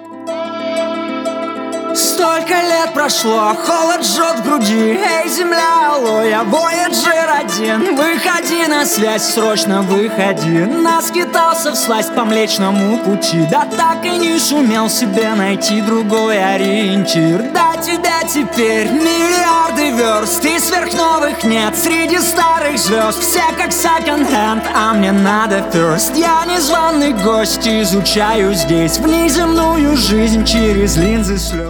Столько лет прошло, холод жжет в груди. Эй, земля, алоэ, Voyager 1. Выходи на связь, срочно выходи. Наскитался всласть по Млечному пути, да так и не сумел себе найти другой ориентир. До тебя теперь миллиарды верст, и сверхновых нет среди старых звезд. Все как секонд-хенд, а мне надо first. Я незваный гость, изучаю здесь внеземную жизнь через линзы слез.